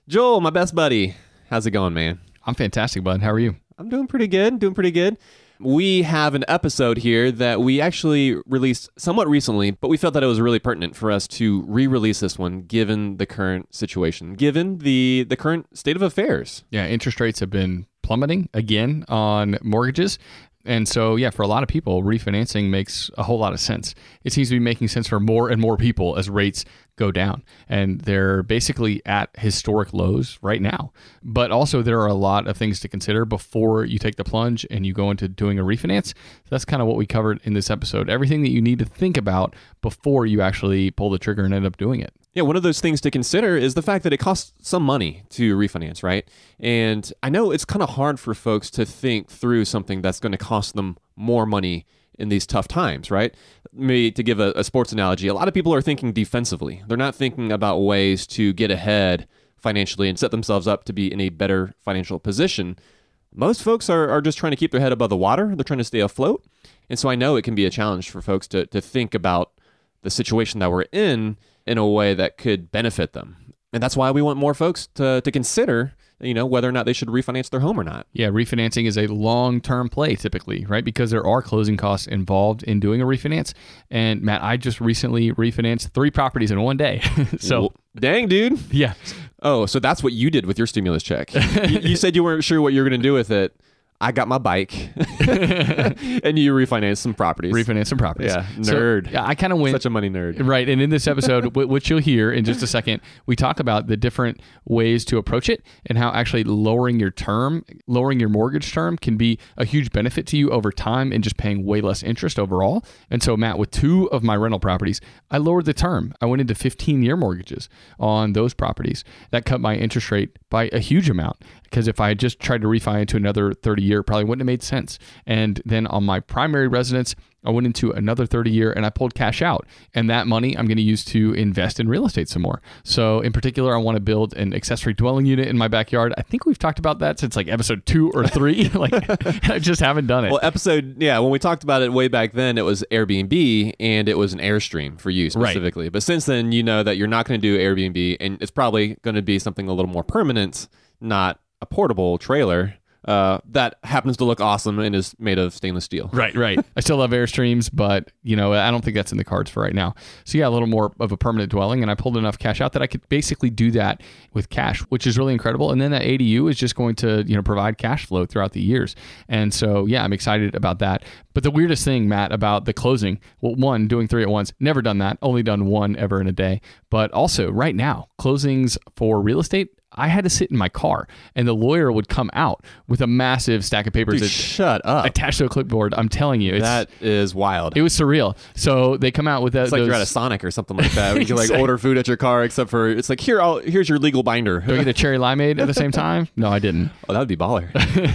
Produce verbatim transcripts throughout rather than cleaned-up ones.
Joel, my best buddy. How's it going, man? I'm fantastic, bud. How are you? I'm doing pretty good. Doing pretty good. We have an episode here that we actually released somewhat recently, but we felt that it was really pertinent for us to re-release this one given the current situation, given the, the current state of affairs. Yeah, interest rates have been plummeting again on mortgages. And so, yeah, for a lot of people, refinancing makes a whole lot of sense. It seems to be making sense for more and more people as rates go down. And they're basically at historic lows right now. But also, there are a lot of things to consider before you take the plunge and you go into doing a refinance. So that's kind of what we covered in this episode. Everything that you need to think about before you actually pull the trigger and end up doing it. Yeah, one of those things to consider is the fact that it costs some money to refinance, right? And I know it's kind of hard for folks to think through something that's going to cost them more money in these tough times, right? Maybe to give a, a sports analogy, a lot of people are thinking defensively. They're not thinking about ways to get ahead financially and set themselves up to be in a better financial position. Most folks are, are just trying to keep their head above the water. They're trying to stay afloat. And so I know it can be a challenge for folks to, to think about the situation that we're in in a way that could benefit them. And that's why we want more folks to, to consider, you know, whether or not they should refinance their home or not. Yeah, refinancing is a long-term play typically, right? Because there are closing costs involved in doing a refinance. And Matt, I just recently refinanced three properties in one day. so, well, dang, dude. Yeah. Oh, so that's what you did with your stimulus check. you, you said you weren't sure what you were going to do with it. I got my bike, and you refinanced some properties. Refinance some properties. Yeah, nerd. So, yeah, I kind of went... Such a money nerd. Right, and in this episode, which you'll hear in just a second, we talk about the different ways to approach it and how actually lowering your term, lowering your mortgage term can be a huge benefit to you over time and just paying way less interest overall. And so, Matt, with two of my rental properties, I lowered the term. I went into fifteen-year mortgages on those properties. That cut my interest rate by a huge amount, because if I had just tried to refi into another thirty year, probably wouldn't have made sense. And then on my primary residence, I went into another thirty year and I pulled cash out. And that money I'm going to use to invest in real estate some more. So in particular, I want to build an accessory dwelling unit in my backyard. I think we've talked about that since like episode two or three. like I just haven't done it. Well, episode, yeah, when we talked about it way back then, it was Airbnb and it was an Airstream for you specifically. Right. But since then, you know that you're not going to do Airbnb and it's probably going to be something a little more permanent, not a portable trailer uh, that happens to look awesome and is made of stainless steel. Right, right. I still love Airstreams, but you know, I don't think that's in the cards for right now. So yeah, a little more of a permanent dwelling, and I pulled enough cash out that I could basically do that with cash, which is really incredible. And then that A D U is just going to, you know, provide cash flow throughout the years. And so yeah, I'm excited about that. But the weirdest thing, Matt, about the closing, well, one, doing three at once, never done that, only done one ever in a day. But also right now, closings for real estate, I had to sit in my car and the lawyer would come out with a massive stack of papers. Dude, shut up. Attached to a clipboard. I'm telling you. It's, that is wild. It was surreal. So they come out with that. It's like those, you're at a Sonic or something like that. Where you can like order food at your car, except for it's like, here, I'll, here's your legal binder. Do I get a cherry limeade at the same time? No, I didn't. Oh, that would be baller.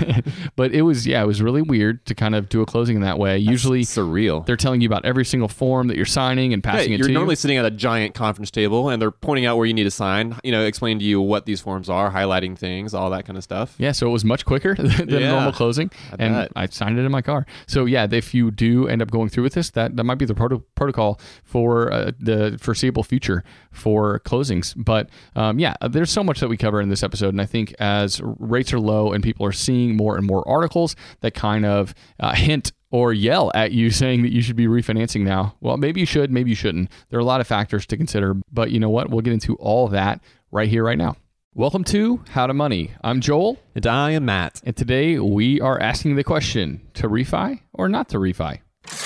But it was, yeah, it was really weird to kind of do a closing in that way. That's Usually surreal. They're telling you about every single form that you're signing and passing yeah, it you're to you. You're normally sitting at a giant conference table and they're pointing out where you need to sign, you know, explain to you what these forms are, highlighting things, all that kind of stuff. Yeah, so it was much quicker than yeah, a normal closing, I and bet. I signed it in my car. So yeah, if you do end up going through with this, that, that might be the proto- protocol for uh, the foreseeable future for closings. But um, yeah, there's so much that we cover in this episode, and I think as rates are low and people are seeing more and more articles that kind of uh, hint or yell at you saying that you should be refinancing now. Well, maybe you should, maybe you shouldn't. There are a lot of factors to consider, but you know what? We'll get into all of that right here, right now. Welcome to How to Money. I'm Joel. And I am Matt. And today we are asking the question, to refi or not to refi?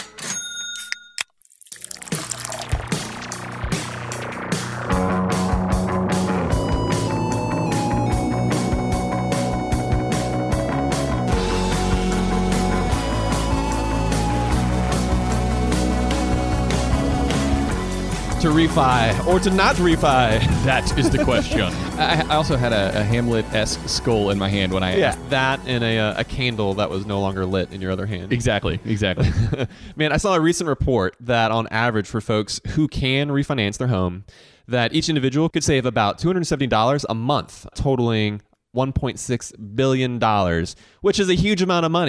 To refi or to not refi? That is the question. I, I also had a, a Hamlet-esque skull in my hand when I yeah, asked. that and a, uh, a candle that was no longer lit in your other hand. Exactly, exactly. Man, I saw a recent report that on average for folks who can refinance their home, that each individual could save about two hundred seventy dollars a month, totaling one point six billion dollars, which is a huge amount of money.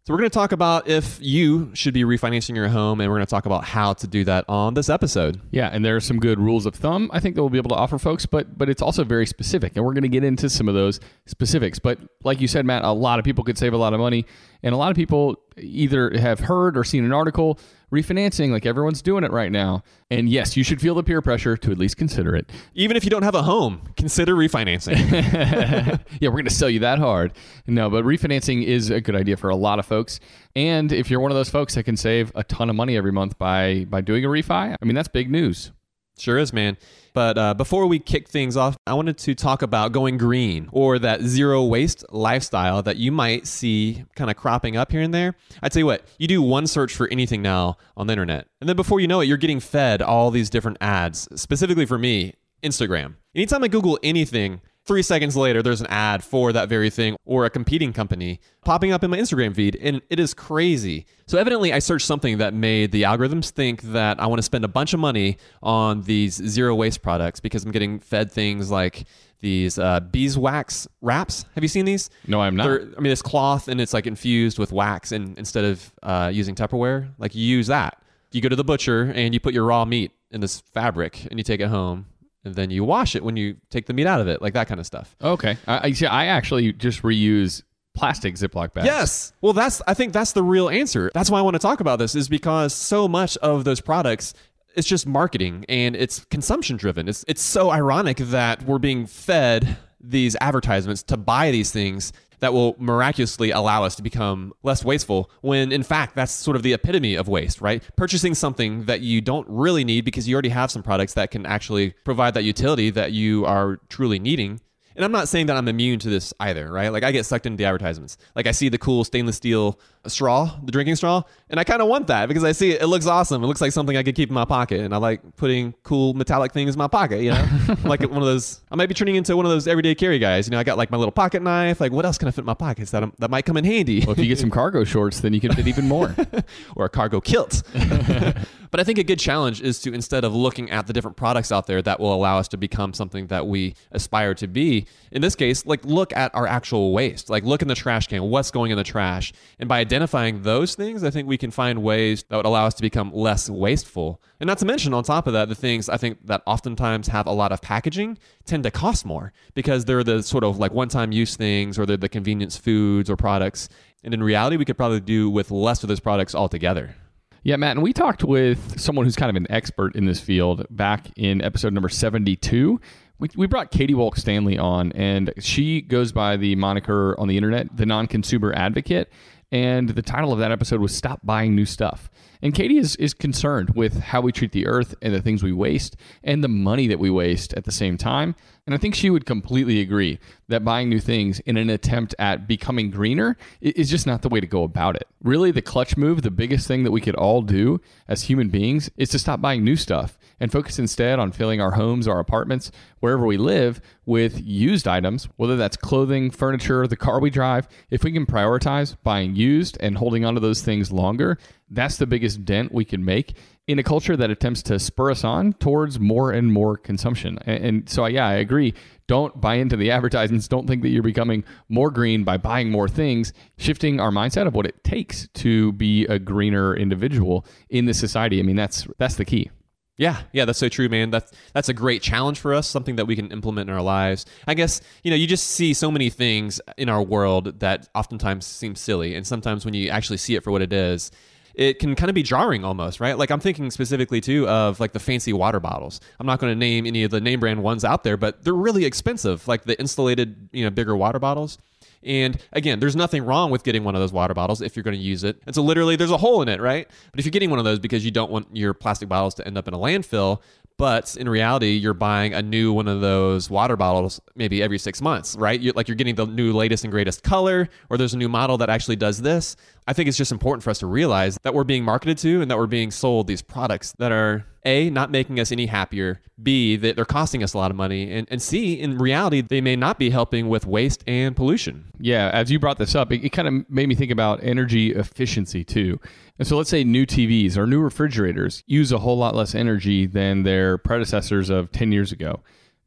So we're going to talk about if you should be refinancing your home, and we're going to talk about how to do that on this episode. Yeah, and there are some good rules of thumb I think that we'll be able to offer folks, but but it's also very specific, and we're going to get into some of those specifics. But like you said, Matt, a lot of people could save a lot of money, and a lot of people either have heard or seen an article refinancing, like everyone's doing it right now. And yes, you should feel the peer pressure to at least consider it. Even if you don't have a home, consider refinancing. Yeah, we're going to sell you that hard. No, but refinancing is a good idea for a lot of folks. And if you're one of those folks that can save a ton of money every month by by doing a refi, I mean, that's big news. Sure is, man. But uh, before we kick things off, I wanted to talk about going green, or that zero waste lifestyle that you might see kind of cropping up here and there. I tell you what, you do one search for anything now on the internet, and then before you know it, you're getting fed all these different ads. Specifically for me, Instagram. Anytime I Google anything, three seconds later, there's an ad for that very thing or a competing company popping up in my Instagram feed, and it is crazy. So evidently, I searched something that made the algorithms think that I want to spend a bunch of money on these zero waste products because I'm getting fed things like these uh, beeswax wraps. Have you seen these? No, I'm not. They're, I mean, it's cloth and it's like infused with wax, and instead of uh, using Tupperware, like you use that. You go to the butcher and you put your raw meat in this fabric and you take it home. And then you wash it when you take the meat out of it, like that kind of stuff. Okay. I, I, see, I actually just reuse plastic Ziploc bags. Yes. Well, that's I think that's the real answer. That's why I want to talk about this, is because so much of those products, it's just marketing and it's consumption driven. It's it's so ironic that we're being fed these advertisements to buy these things that will miraculously allow us to become less wasteful, when in fact that's sort of the epitome of waste, right? Purchasing something that you don't really need because you already have some products that can actually provide that utility that you are truly needing. And I'm not saying that I'm immune to this either, right? Like I get sucked into the advertisements. Like I see the cool stainless steel straw, the drinking straw, and I kind of want that because I see it, it looks awesome. It looks like something I could keep in my pocket, and I like putting cool metallic things in my pocket, you know? Like one of those, I might be turning into one of those everyday carry guys. You know, I got like my little pocket knife. Like what else can I fit in my pockets that I'm, that might come in handy? Well, if you get some cargo shorts, then you can fit even more. Or a cargo kilt. But I think a good challenge is to, instead of looking at the different products out there that will allow us to become something that we aspire to be, in this case, like look at our actual waste. Like look in the trash can, what's going in the trash. And by identifying those things, I think we can find ways that would allow us to become less wasteful. And not to mention, on top of that, the things I think that oftentimes have a lot of packaging tend to cost more because they're the sort of like one-time use things, or they're the convenience foods or products. And in reality, we could probably do with less of those products altogether. Yeah, Matt, and we talked with someone who's kind of an expert in this field back in episode number seventy-two. We, we brought Katie Wolk-Stanley on, and she goes by the moniker on the internet, the non-consumer advocate. And the title of that episode was Stop Buying New Stuff. And Katie is, is concerned with how we treat the earth and the things we waste and the money that we waste at the same time. And I think she would completely agree that buying new things in an attempt at becoming greener is just not the way to go about it. Really, the clutch move, the biggest thing that we could all do as human beings, is to stop buying new stuff and focus instead on filling our homes, our apartments, wherever we live, with used items, whether that's clothing, furniture, the car we drive. If we can prioritize buying used and holding onto those things longer, that's the biggest dent we can make in a culture that attempts to spur us on towards more and more consumption. And, and so, yeah, I agree. Don't buy into the advertisements. Don't think that you're becoming more green by buying more things. Shifting our mindset of what it takes to be a greener individual in this society. I mean, that's that's the key. Yeah, yeah, that's so true, man. That's that's a great challenge for us, something that we can implement in our lives. I guess, you know, you just see so many things in our world that oftentimes seem silly, and sometimes when you actually see it for what it is, it can kind of be jarring almost, right? Like I'm thinking specifically too of like the fancy water bottles. I'm not going to name any of the name brand ones out there, but they're really expensive, like the insulated, you know, bigger water bottles. And again, there's nothing wrong with getting one of those water bottles if you're going to use it. And so literally there's a hole in it, right? But if you're getting one of those because you don't want your plastic bottles to end up in a landfill, but in reality, you're buying a new one of those water bottles maybe every six months, right? You're, like you're getting the new latest and greatest color, or there's a new model that actually does this. I think it's just important for us to realize that we're being marketed to and that we're being sold these products that are A, not making us any happier, B, that they're costing us a lot of money, and, and C, in reality, they may not be helping with waste and pollution. Yeah, as you brought this up, it, it kind of made me think about energy efficiency too. And so let's say new T Vs or new refrigerators use a whole lot less energy than their predecessors of ten years ago.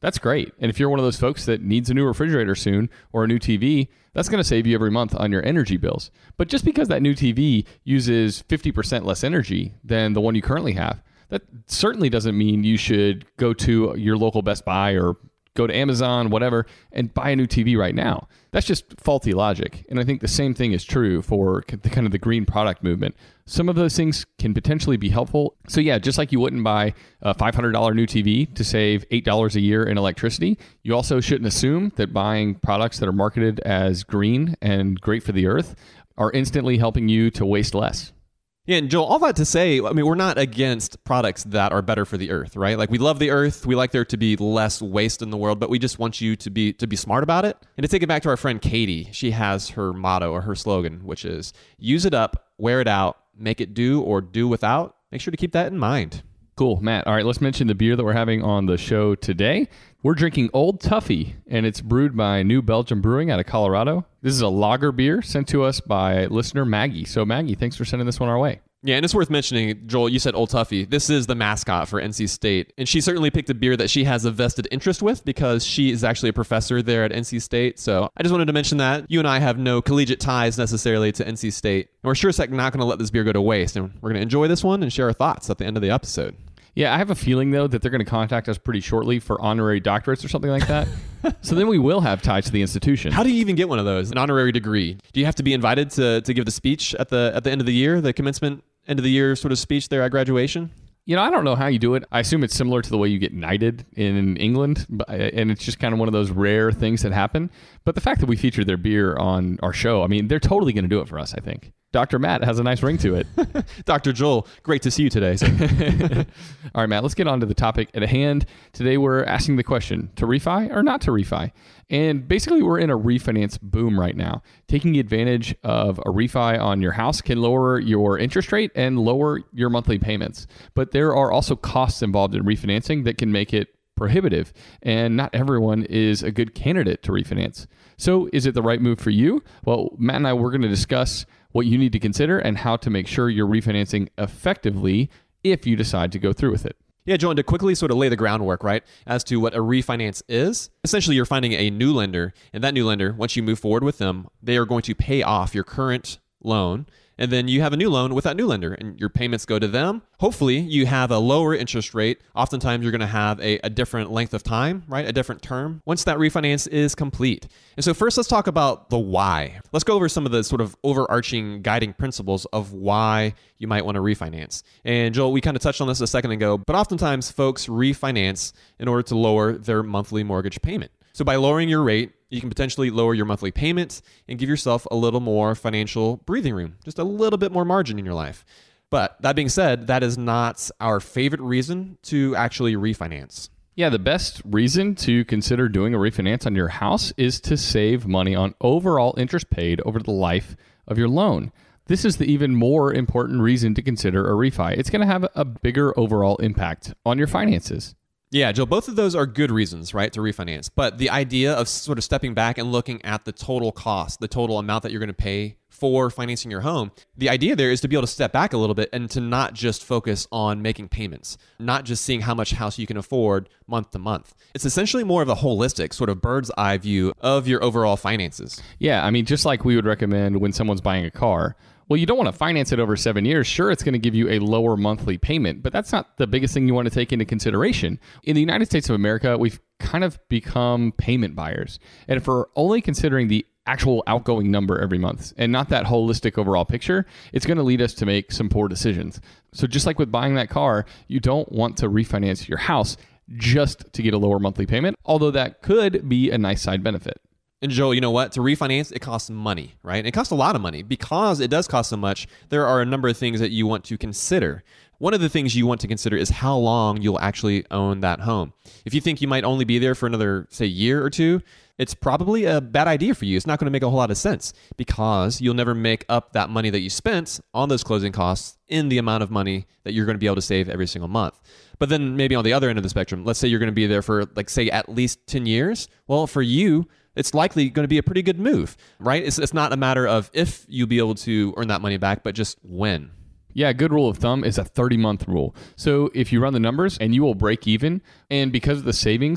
That's great. And if you're one of those folks that needs a new refrigerator soon or a new T V, that's going to save you every month on your energy bills. But just because that new T V uses fifty percent less energy than the one you currently have, that certainly doesn't mean you should go to your local Best Buy or go to Amazon, whatever, and buy a new T V right now. That's just faulty logic. And I think the same thing is true for the kind of the green product movement. Some of those things can potentially be helpful. So yeah, just like you wouldn't buy a five hundred dollars new T V to save eight dollars a year in electricity, you also shouldn't assume that buying products that are marketed as green and great for the earth are instantly helping you to waste less. Yeah, and Joel, all that to say, I mean, we're not against products that are better for the earth, right? Like, we love the earth, we like there to be less waste in the world, but we just want you to be to be smart about it. And to take it back to our friend Katie, she has her motto or her slogan, which is use it up, wear it out, make it do or do without. Make sure to keep that in mind. Cool, Matt. All right, let's mention the beer that we're having on the show today. We're drinking Old Tuffy, and it's brewed by New Belgium Brewing out of Colorado. This is a lager beer sent to us by listener Maggie. So Maggie, thanks for sending this one our way. Yeah, and it's worth mentioning, Joel, you said Old Tuffy. This is the mascot for N C State, and she certainly picked a beer that she has a vested interest with because she is actually a professor there at N C State. So I just wanted to mention that. You and I have no collegiate ties necessarily to N C State, and we're sure as heck not going to let this beer go to waste, and we're going to enjoy this one and share our thoughts at the end of the episode. Yeah, I have a feeling, though, that they're going to contact us pretty shortly for honorary doctorates or something like that. So then we will have ties to the institution. How do you even get one of those, an honorary degree? Do you have to be invited to, to give the speech at the at the end of the year, the commencement end of the year sort of speech there at graduation? You know, I don't know how you do it. I assume it's similar to the way you get knighted in England, and it's just kind of one of those rare things that happen. But the fact that we featured their beer on our show, I mean, they're totally going to do it for us, I think. Doctor Matt has a nice ring to it. Doctor Joel, great to see you today. All right, Matt, let's get on to the topic at hand. Today, we're asking the question, to refi or not to refi? And basically, we're in a refinance boom right now. Taking advantage of a refi on your house can lower your interest rate and lower your monthly payments. But there are also costs involved in refinancing that can make it prohibitive, and not everyone is a good candidate to refinance. So is it the right move for you? Well, Matt and I, we're going to discuss what you need to consider and how to make sure you're refinancing effectively if you decide to go through with it. Yeah, Joel, to quickly sort of lay the groundwork, right, as to what a refinance is. Essentially, you're finding a new lender, and that new lender, once you move forward with them, they are going to pay off your current loan, and then you have a new loan with that new lender, and your payments go to them. Hopefully, you have a lower interest rate. Oftentimes, you're going to have a, a different length of time, right? A different term once that refinance is complete. And so first, let's talk about the why. Let's go over some of the sort of overarching guiding principles of why you might want to refinance. And Joel, we kind of touched on this a second ago, but oftentimes folks refinance in order to lower their monthly mortgage payment. So by lowering your rate, you can potentially lower your monthly payments and give yourself a little more financial breathing room, just a little bit more margin in your life. But that being said, that is not our favorite reason to actually refinance. Yeah, the best reason to consider doing a refinance on your house is to save money on overall interest paid over the life of your loan. This is the even more important reason to consider a refi. It's going to have a bigger overall impact on your finances. Yeah, Joe, both of those are good reasons, right, to refinance. But the idea of sort of stepping back and looking at the total cost, the total amount that you're going to pay for financing your home, the idea there is to be able to step back a little bit and to not just focus on making payments, not just seeing how much house you can afford month to month. It's essentially more of a holistic sort of bird's eye view of your overall finances. Yeah, I mean, just like we would recommend when someone's buying a car. Well, you don't want to finance it over seven years. Sure, it's going to give you a lower monthly payment, but that's not the biggest thing you want to take into consideration. In the United States of America, we've kind of become payment buyers. And if we're only considering the actual outgoing number every month and not that holistic overall picture, it's going to lead us to make some poor decisions. So just like with buying that car, you don't want to refinance your house just to get a lower monthly payment, although that could be a nice side benefit. And Joel, you know what? To refinance, it costs money, right? It costs a lot of money. Because it does cost so much, there are a number of things that you want to consider. One of the things you want to consider is how long you'll actually own that home. If you think you might only be there for another, say, year or two, it's probably a bad idea for you. It's not going to make a whole lot of sense because you'll never make up that money that you spent on those closing costs in the amount of money that you're going to be able to save every single month. But then maybe on the other end of the spectrum, let's say you're going to be there for, like, say, at least ten years. Well, for you, it's likely going to be a pretty good move, right? It's, it's not a matter of if you'll be able to earn that money back, but just when. Yeah, a good rule of thumb is a thirty-month rule. So if you run the numbers and you will break even, and because of the savings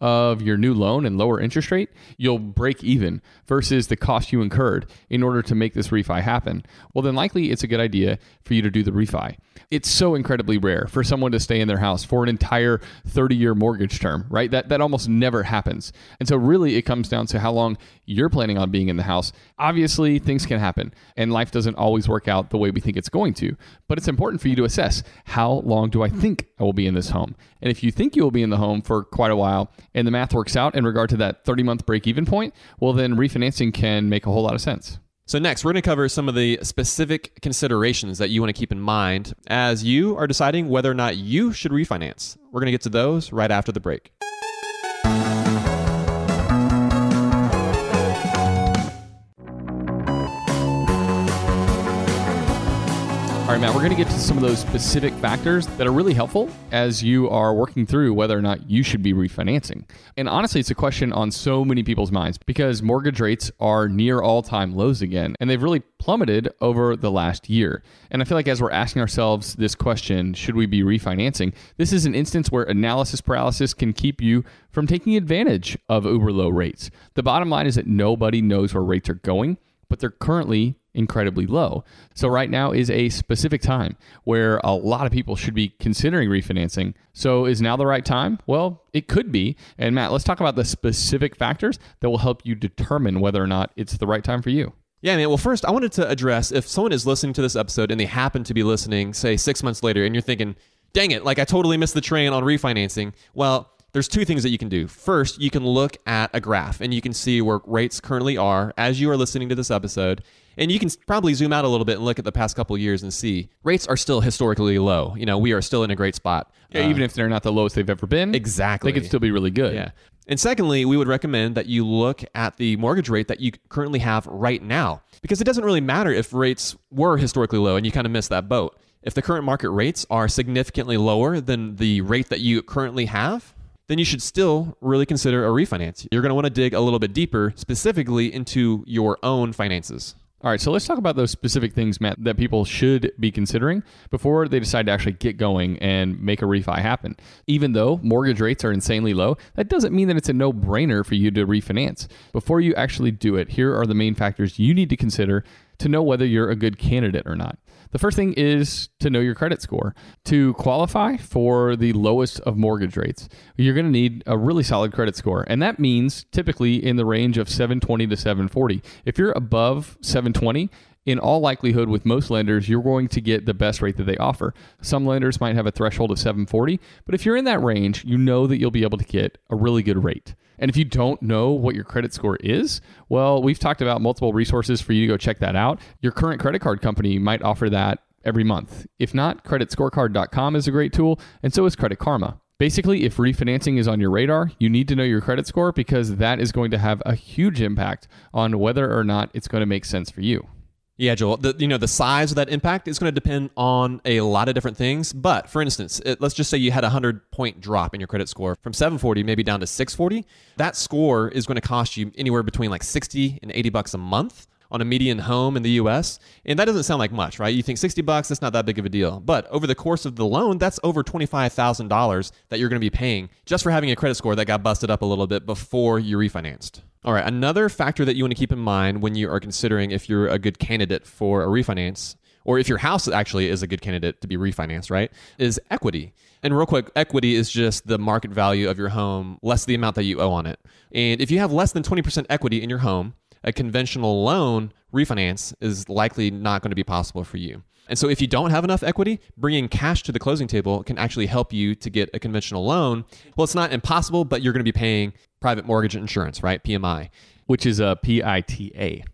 of your new loan and lower interest rate, you'll break even versus the cost you incurred in order to make this refi happen, well, then likely it's a good idea for you to do the refi. It's so incredibly rare for someone to stay in their house for an entire thirty-year mortgage term, right? That that almost never happens. And so really it comes down to how long you're planning on being in the house. Obviously, things can happen and life doesn't always work out the way we think it's going to, but it's important for you to assess, how long do I think I will be in this home? And if you think you will be in the home for quite a while and the math works out in regard to that thirty-month break-even point, well, then refinancing can make a whole lot of sense. So next, we're going to cover some of the specific considerations that you want to keep in mind as you are deciding whether or not you should refinance. We're going to get to those right after the break. All right, Matt, we're going to get to some of those specific factors that are really helpful as you are working through whether or not you should be refinancing. And honestly, it's a question on so many people's minds because mortgage rates are near all-time lows again, and they've really plummeted over the last year. And I feel like as we're asking ourselves this question, should we be refinancing? This is an instance where analysis paralysis can keep you from taking advantage of uber low rates. The bottom line is that nobody knows where rates are going, but they're currently incredibly low. So right now is a specific time where a lot of people should be considering refinancing. So is now the right time? Well, it could be. And Matt, let's talk about the specific factors that will help you determine whether or not it's the right time for you. Yeah, man. Well, first, I wanted to address if someone is listening to this episode and they happen to be listening, say, six months later, and you're thinking, dang it, like I totally missed the train on refinancing. Well, there's two things that you can do. First, you can look at a graph and you can see where rates currently are as you are listening to this episode. And you can probably zoom out a little bit and look at the past couple of years and see rates are still historically low. You know, we are still in a great spot. Yeah, uh, even if they're not the lowest they've ever been. Exactly. They could still be really good. Yeah. And secondly, we would recommend that you look at the mortgage rate that you currently have right now, because it doesn't really matter if rates were historically low and you kind of missed that boat. If the current market rates are significantly lower than the rate that you currently have, then you should still really consider a refinance. You're going to want to dig a little bit deeper, specifically into your own finances. All right, so let's talk about those specific things, Matt, that people should be considering before they decide to actually get going and make a refi happen. Even though mortgage rates are insanely low, that doesn't mean that it's a no-brainer for you to refinance. Before you actually do it, here are the main factors you need to consider to know whether you're a good candidate or not. The first thing is to know your credit score. To qualify for the lowest of mortgage rates, you're going to need a really solid credit score. And that means typically in the range of seven twenty to seven forty. If you're above seven twenty, in all likelihood with most lenders, you're going to get the best rate that they offer. Some lenders might have a threshold of seven forty, but if you're in that range, you know that you'll be able to get a really good rate. And if you don't know what your credit score is, well, we've talked about multiple resources for you to go check that out. Your current credit card company might offer that every month. If not, credit scorecard dot com is a great tool, and so is Credit Karma. Basically, if refinancing is on your radar, you need to know your credit score because that is going to have a huge impact on whether or not it's going to make sense for you. Yeah, Joel, the, you know, the size of that impact is going to depend on a lot of different things. But for instance, it, let's just say you had a one hundred point drop in your credit score from seven forty maybe down to six forty. That score is going to cost you anywhere between like sixty and eighty bucks a month on a median home in the U S. And that doesn't sound like much, right? You think sixty bucks, that's not that big of a deal. But over the course of the loan, that's over twenty-five thousand dollars that you're going to be paying just for having a credit score that got busted up a little bit before you refinanced. All right, another factor that you want to keep in mind when you are considering if you're a good candidate for a refinance, or if your house actually is a good candidate to be refinanced, right, is equity. And real quick, equity is just the market value of your home less the amount that you owe on it. And if you have less than twenty percent equity in your home, a conventional loan refinance is likely not going to be possible for you. And so if you don't have enough equity, bringing cash to the closing table can actually help you to get a conventional loan. Well, it's not impossible, but you're going to be paying private mortgage insurance, right? P M I. Which is a P I T A.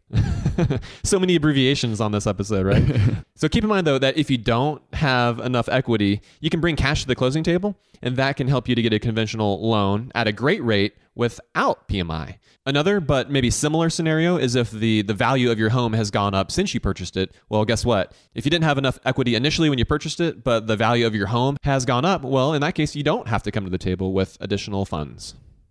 So many abbreviations on this episode, right? So keep in mind, though, that if you don't have enough equity, you can bring cash to the closing table, and that can help you to get a conventional loan at a great rate without P M I. Another, but maybe similar scenario is if the, the value of your home has gone up since you purchased it. Well, guess what? If you didn't have enough equity initially when you purchased it, but the value of your home has gone up, well, in that case, you don't have to come to the table with additional funds.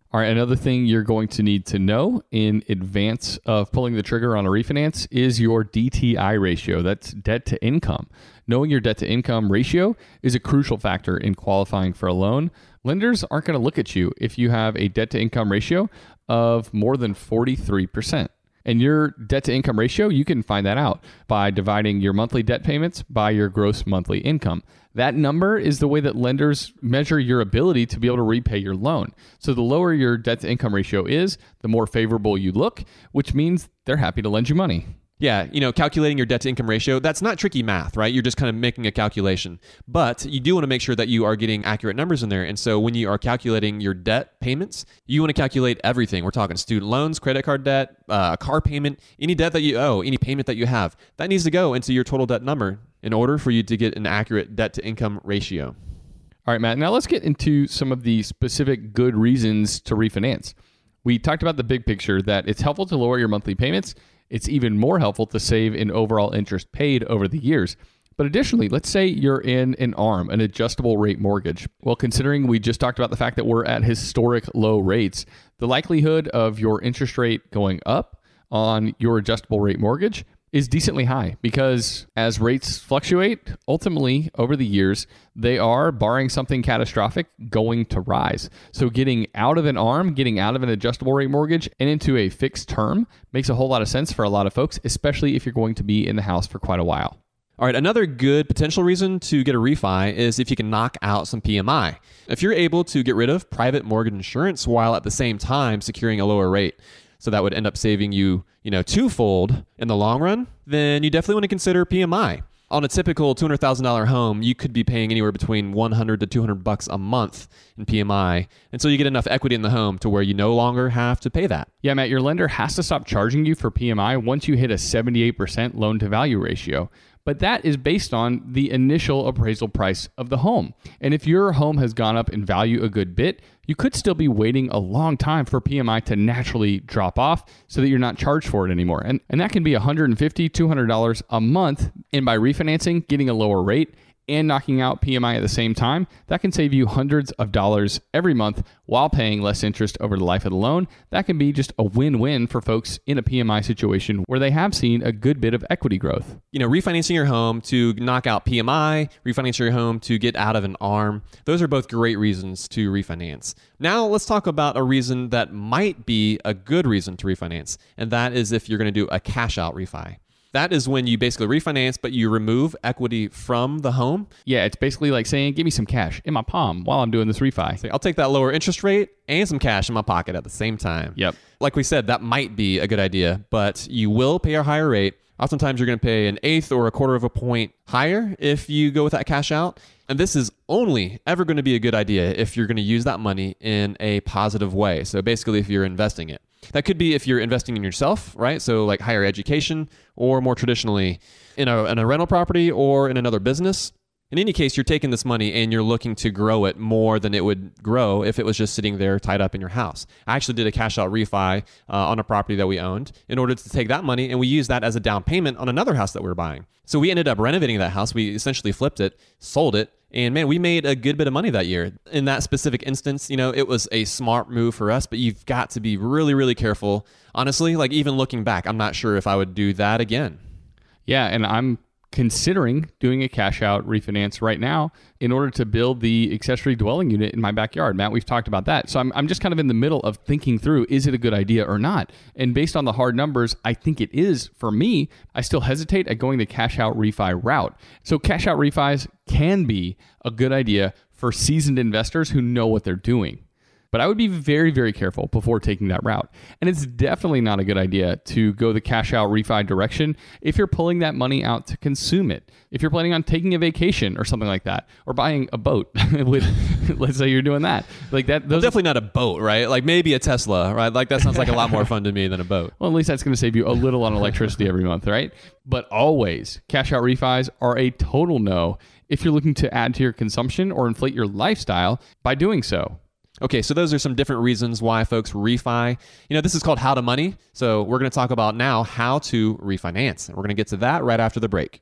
All right, another thing you're going to need to know in advance of pulling the trigger on a refinance is your D T I ratio. That's debt to income. Knowing your debt to income ratio is a crucial factor in qualifying for a loan. Lenders aren't going to look at you if you have a debt to income ratio of more than forty-three percent. And your debt to income ratio, you can find that out by dividing your monthly debt payments by your gross monthly income. That number is the way that lenders measure your ability to be able to repay your loan. So the lower your debt to income ratio is, the more favorable you look, which means they're happy to lend you money. Yeah, you know, calculating your debt to income ratio, that's not tricky math, right? You're just kind of making a calculation. But you do want to make sure that you are getting accurate numbers in there. And so when you are calculating your debt payments, you want to calculate everything. We're talking student loans, credit card debt, uh, car payment, any debt that you owe, any payment that you have. That needs to go into your total debt number in order for you to get an accurate debt to income ratio. All right, Matt, now let's get into some of the specific good reasons to refinance. We talked about the big picture, that it's helpful to lower your monthly payments. It's even more helpful to save in overall interest paid over the years. But additionally, let's say you're in an A R M, an adjustable rate mortgage. Well, considering we just talked about the fact that we're at historic low rates, the likelihood of your interest rate going up on your adjustable rate mortgage is decently high, because as rates fluctuate, ultimately over the years, they are, barring something catastrophic, going to rise. So getting out of an A R M, getting out of an adjustable rate mortgage and into a fixed term makes a whole lot of sense for a lot of folks, especially if you're going to be in the house for quite a while. All right, another good potential reason to get a refi is if you can knock out some P M I. If you're able to get rid of private mortgage insurance while at the same time securing a lower rate, so that would end up saving you, you know, twofold in the long run, then you definitely want to consider P M I. On a typical two hundred thousand dollars home, you could be paying anywhere between one hundred to two hundred bucks a month in P M I. And so you get enough equity in the home to where you no longer have to pay that. Yeah, Matt, your lender has to stop charging you for P M I once you hit a seventy-eight percent loan to value ratio. But that is based on the initial appraisal price of the home. And if your home has gone up in value a good bit, you could still be waiting a long time for P M I to naturally drop off so that you're not charged for it anymore. And, and that can be one hundred fifty dollars, two hundred dollars a month. And by refinancing, getting a lower rate, and knocking out P M I at the same time, that can save you hundreds of dollars every month while paying less interest over the life of the loan. That can be just a win-win for folks in a P M I situation where they have seen a good bit of equity growth. You know, refinancing your home to knock out P M I, refinancing your home to get out of an A R M, those are both great reasons to refinance. Now let's talk about a reason that might be a good reason to refinance, and that is if you're going to do a cash out refi. That is when you basically refinance, but you remove equity from the home. Yeah, it's basically like saying, give me some cash in my palm while I'm doing this refi. So I'll take that lower interest rate and some cash in my pocket at the same time. Yep. Like we said, that might be a good idea, but you will pay a higher rate. Oftentimes you're going to pay an eighth or a quarter of a point higher if you go with that cash out. And this is only ever going to be a good idea if you're going to use that money in a positive way. So basically, if you're investing it. That could be if you're investing in yourself, right? So like higher education, or more traditionally in a, in a rental property or in another business. In any case, you're taking this money and you're looking to grow it more than it would grow if it was just sitting there tied up in your house. I actually did a cash out refi uh, on a property that we owned in order to take that money, and we used that as a down payment on another house that we were buying. So we ended up renovating that house. We essentially flipped it, sold it, and man, we made a good bit of money that year. In that specific instance, you know, it was a smart move for us, but you've got to be really, really careful. Honestly, like even looking back, I'm not sure if I would do that again. Yeah, and I'm considering doing a cash out refinance right now in order to build the accessory dwelling unit in my backyard. Matt, we've talked about that. So I'm, I'm just kind of in the middle of thinking through, is it a good idea or not? And based on the hard numbers, I think it is. For me, I still hesitate at going the cash out refi route. So cash out refis can be a good idea for seasoned investors who know what they're doing. But I would be very, very careful before taking that route. And it's definitely not a good idea to go the cash out refi direction if you're pulling that money out to consume it. If you're planning on taking a vacation or something like that, or buying a boat, with, let's say you're doing that. Like that. Those well, definitely not a boat, right? Like maybe a Tesla, right? Like that sounds like a lot more fun to me than a boat. Well, at least that's going to save you a little on electricity every month, right? But always, cash out refis are a total no if you're looking to add to your consumption or inflate your lifestyle by doing so. Okay, so those are some different reasons why folks refi. You know, this is called How to Money. So we're going to talk about now how to refinance. And we're going to get to that right after the break.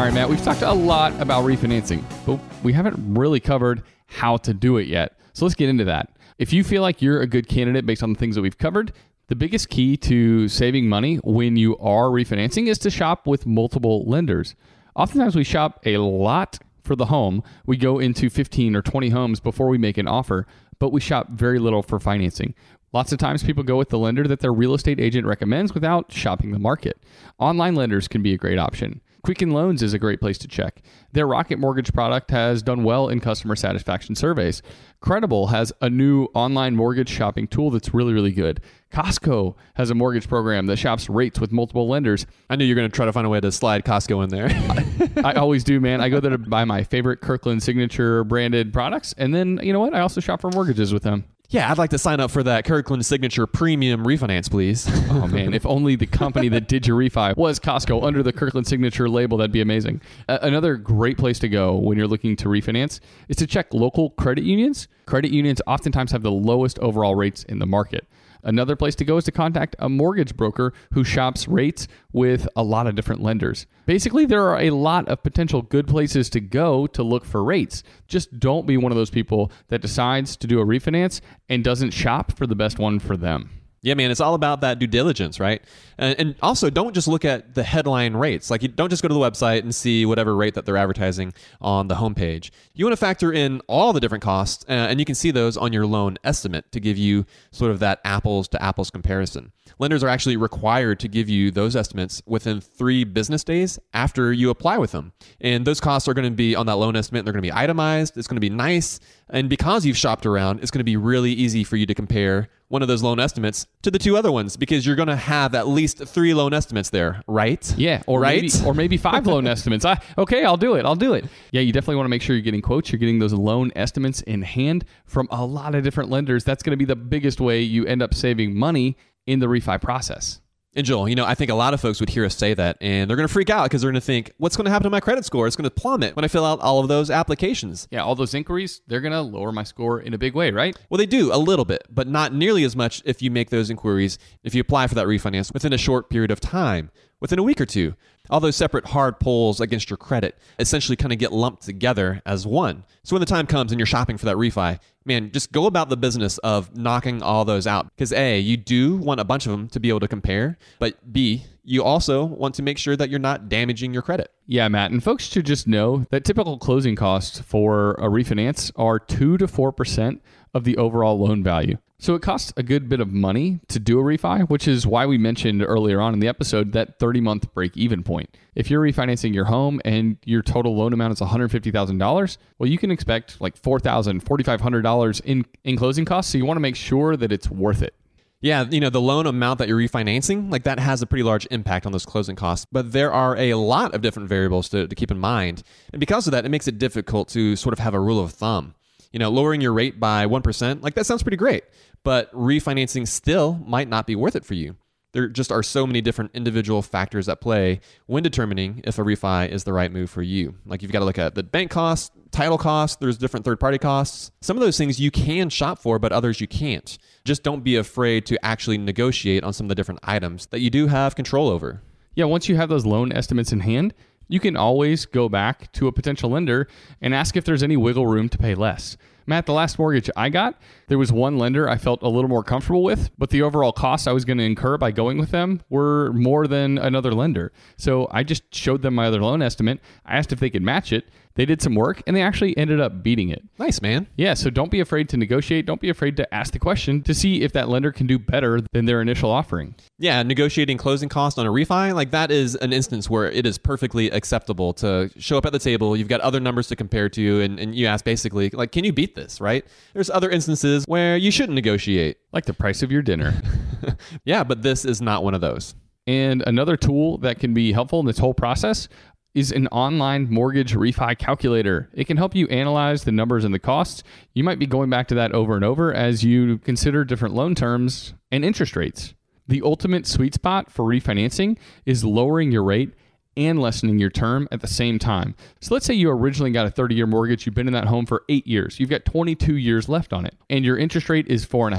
right, Matt, we've talked a lot about refinancing, but we haven't really covered how to do it yet. So let's get into that. If you feel like you're a good candidate based on the things that we've covered, the biggest key to saving money when you are refinancing is to shop with multiple lenders. Oftentimes we shop a lot for the home. We go into fifteen or twenty homes before we make an offer, but we shop very little for financing. Lots of times people go with the lender that their real estate agent recommends without shopping the market. Online lenders can be a great option. Quicken Loans is a great place to check. Their Rocket Mortgage product has done well in customer satisfaction surveys. Credible has a new online mortgage shopping tool that's really, really good. Costco has a mortgage program that shops rates with multiple lenders. I knew you were going to try to find a way to slide Costco in there. I, I always do, man. I go there to buy my favorite Kirkland Signature branded products. And then, you know what? I also shop for mortgages with them. Yeah, I'd like to sign up for that Kirkland Signature Premium refinance, please. Oh, man. If only the company that did your refi was Costco under the Kirkland Signature label, that'd be amazing. Uh, another great place to go when you're looking to refinance is to check local credit unions. Credit unions oftentimes have the lowest overall rates in the market. Another place to go is to contact a mortgage broker who shops rates with a lot of different lenders. Basically, there are a lot of potential good places to go to look for rates. Just don't be one of those people that decides to do a refinance and doesn't shop for the best one for them. Yeah, man, it's all about that due diligence, right? And, and also, don't just look at the headline rates. Like, you don't just go to the website and see whatever rate that they're advertising on the homepage. You want to factor in all the different costs, uh, and you can see those on your loan estimate to give you sort of that apples to apples comparison. Lenders are actually required to give you those estimates within three business days after you apply with them. And those costs are going to be on that loan estimate. They're going to be itemized. It's going to be nice. And because you've shopped around, it's going to be really easy for you to compare one of those loan estimates to the two other ones because you're going to have at least three loan estimates there, right? Yeah, or right? maybe or maybe five loan estimates. I, okay, I'll do it. I'll do it. Yeah, you definitely want to make sure you're getting quotes. You're getting those loan estimates in hand from a lot of different lenders. That's going to be the biggest way you end up saving money in the refi process. And Joel, you know, I think a lot of folks would hear us say that and they're going to freak out because they're going to think, what's going to happen to my credit score? It's going to plummet when I fill out all of those applications. Yeah, all those inquiries, they're going to lower my score in a big way, right? Well, they do a little bit, but not nearly as much if you make those inquiries, if you apply for that refinance within a short period of time, within a week or two. All those separate hard pulls against your credit essentially kind of get lumped together as one. So when the time comes and you're shopping for that refi, man, just go about the business of knocking all those out. Because A, you do want a bunch of them to be able to compare, but B, you also want to make sure that you're not damaging your credit. Yeah, Matt, and folks should just know that typical closing costs for a refinance are two to four percent of the overall loan value. So it costs a good bit of money to do a refi, which is why we mentioned earlier on in the episode that thirty-month break-even point. If you're refinancing your home and your total loan amount is one hundred fifty thousand dollars, well, you can expect like four thousand dollars, four thousand five hundred dollars in, in closing costs, so you want to make sure that it's worth it. Yeah, you know, the loan amount that you're refinancing, like that has a pretty large impact on those closing costs. But there are a lot of different variables to, to keep in mind. And because of that, it makes it difficult to sort of have a rule of thumb. You know, lowering your rate by one percent, like that sounds pretty great. But refinancing still might not be worth it for you. There just are so many different individual factors at play when determining if a refi is the right move for you. Like you've got to look at the bank costs, title costs, there's different third-party costs. Some of those things you can shop for, but others you can't. Just don't be afraid to actually negotiate on some of the different items that you do have control over. Yeah, once you have those loan estimates in hand, you can always go back to a potential lender and ask if there's any wiggle room to pay less. Matt, the last mortgage I got, there was one lender I felt a little more comfortable with, but the overall costs I was going to incur by going with them were more than another lender. So I just showed them my other loan estimate. I asked if they could match it. They did some work and they actually ended up beating it. Nice, man. Yeah, so don't be afraid to negotiate. Don't be afraid to ask the question to see if that lender can do better than their initial offering. Yeah, negotiating closing costs on a refi, like that is an instance where it is perfectly acceptable to show up at the table. You've got other numbers to compare to, and, and you ask basically, like, can you beat this, right? There's other instances where you shouldn't negotiate. Like the price of your dinner. Yeah, but this is not one of those. And another tool that can be helpful in this whole process is an online mortgage refi calculator. It can help you analyze the numbers and the costs. You might be going back to that over and over as you consider different loan terms and interest rates. The ultimate sweet spot for refinancing is lowering your rate and lessening your term at the same time. So let's say you originally got a thirty-year mortgage. You've been in that home for eight years. You've got twenty-two years left on it, and your interest rate is four and a half.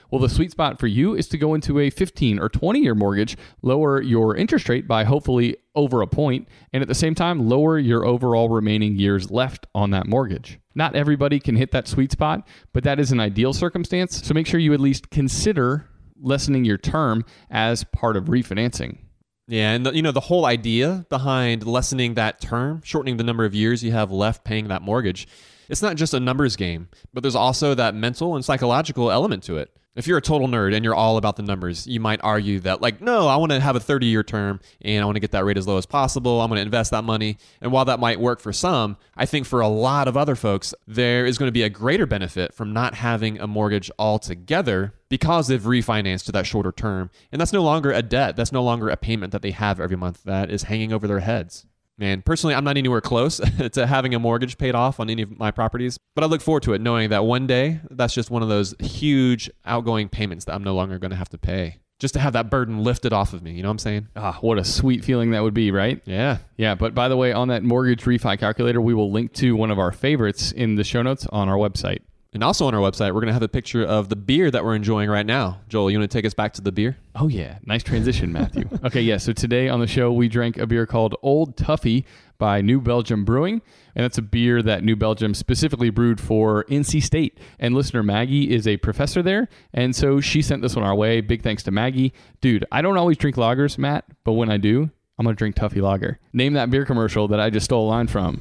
Well, the sweet spot for you is to go into a fifteen or twenty year mortgage, lower your interest rate by hopefully over a point, and at the same time, lower your overall remaining years left on that mortgage. Not everybody can hit that sweet spot, but that is an ideal circumstance. So make sure you at least consider lessening your term as part of refinancing. Yeah, and the, you know, the whole idea behind lessening that term, shortening the number of years you have left paying that mortgage, it's not just a numbers game, but there's also that mental and psychological element to it. If you're a total nerd and you're all about the numbers, you might argue that, like, no, I want to have a thirty-year term and I want to get that rate as low as possible. I'm going to invest that money. And while that might work for some, I think for a lot of other folks, there is going to be a greater benefit from not having a mortgage altogether because they've refinanced to that shorter term. And that's no longer a debt. That's no longer a payment that they have every month that is hanging over their heads. Man, personally, I'm not anywhere close to having a mortgage paid off on any of my properties, but I look forward to it knowing that one day that's just one of those huge outgoing payments that I'm no longer going to have to pay. Just to have that burden lifted off of me, you know what I'm saying? Ah, what a sweet feeling that would be, right? Yeah. Yeah, but by the way, on that mortgage refi calculator, we will link to one of our favorites in the show notes on our website. And also on our website, we're going to have a picture of the beer that we're enjoying right now. Joel, you want to take us back to the beer? Oh, yeah. Nice transition, Matthew. Okay, yeah. So today on the show, we drank a beer called Old Tuffy by New Belgium Brewing. And that's a beer that New Belgium specifically brewed for N C State. And listener Maggie is a professor there. And so she sent this one our way. Big thanks to Maggie. Dude, I don't always drink lagers, Matt, but when I do, I'm going to drink Tuffy Lager. Name that beer commercial that I just stole a line from.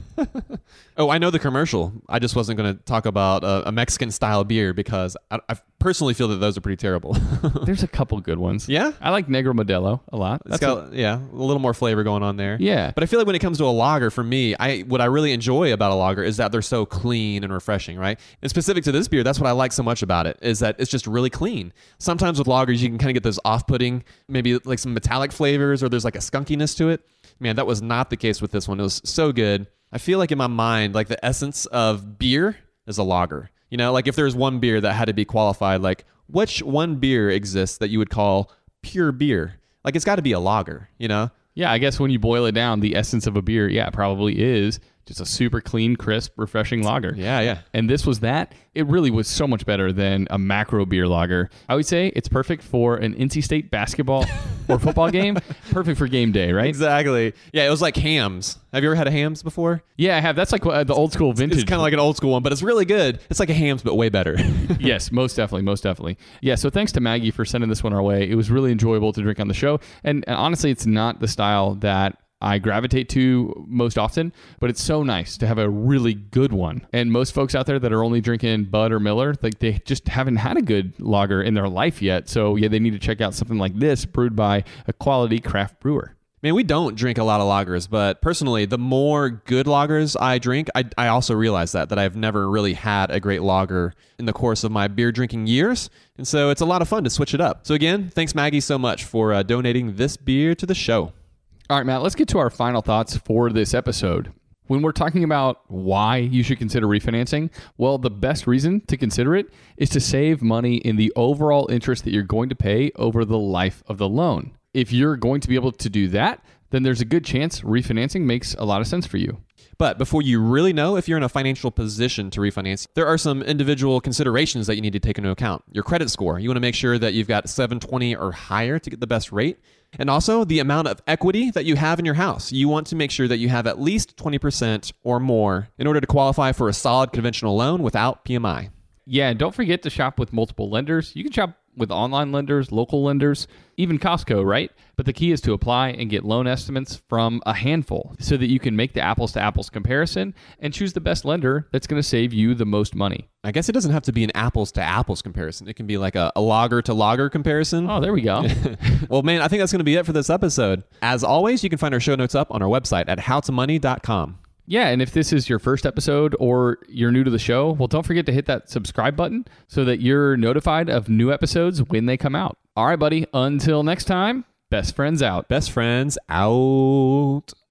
Oh, I know the commercial. I just wasn't going to talk about a, a Mexican-style beer because I, I personally feel that those are pretty terrible. There's a couple good ones. Yeah? I like Negro Modelo a lot. It's got, a, yeah, a little more flavor going on there. Yeah. But I feel like when it comes to a lager, for me, I what I really enjoy about a lager is that they're so clean and refreshing, right? And specific to this beer, that's what I like so much about it, is that it's just really clean. Sometimes with lagers, you can kind of get those off-putting, maybe like some metallic flavors, or there's like a skunkiness to it. Man, that was not the case with this one. It was so good. I feel like in my mind, like the essence of beer is a lager. You know, like if there's one beer that had to be qualified, like which one beer exists that you would call pure beer? Like it's got to be a lager, you know? Yeah, I guess when you boil it down, the essence of a beer, yeah, probably is just a super clean, crisp, refreshing lager. Yeah, yeah. And this was that. It really was so much better than a macro beer lager. I would say it's perfect for an N C State basketball or football game. Perfect for game day, right? Exactly. Yeah, it was like Hams. Have you ever had a Hams before? Yeah, I have. That's like uh, the old school vintage. It's kind of like an old school one, but it's really good. It's like a Hams, but way better. Yes, most definitely, most definitely. Yeah, so thanks to Maggie for sending this one our way. It was really enjoyable to drink on the show. And, and honestly, it's not the style that I gravitate to most often, but it's so nice to have a really good one. And most folks out there that are only drinking Bud or Miller, like they just haven't had a good lager in their life yet. So yeah, they need to check out something like this brewed by a quality craft brewer. Man, we don't drink a lot of lagers, but personally, the more good lagers I drink, I, I also realize that, that I've never really had a great lager in the course of my beer drinking years. And so it's a lot of fun to switch it up. So again, thanks Maggie so much for uh, donating this beer to the show. All right, Matt, let's get to our final thoughts for this episode. When we're talking about why you should consider refinancing, well, the best reason to consider it is to save money in the overall interest that you're going to pay over the life of the loan. If you're going to be able to do that, then there's a good chance refinancing makes a lot of sense for you. But before you really know if you're in a financial position to refinance, there are some individual considerations that you need to take into account. Your credit score. You want to make sure that you've got seven twenty or higher to get the best rate. And also the amount of equity that you have in your house. You want to make sure that you have at least twenty percent or more in order to qualify for a solid conventional loan without P M I. Yeah, and don't forget to shop with multiple lenders. You can shop with online lenders, local lenders, even Costco, right? But the key is to apply and get loan estimates from a handful so that you can make the apples to apples comparison and choose the best lender that's going to save you the most money. I guess it doesn't have to be an apples to apples comparison. It can be like a, a lager to lager comparison. Oh, there we go. Well, man, I think that's going to be it for this episode. As always, you can find our show notes up on our website at how to money dot com. Yeah, and if this is your first episode or you're new to the show, well, don't forget to hit that subscribe button so that you're notified of new episodes when they come out. All right, buddy. Until next time, best friends out. Best friends out.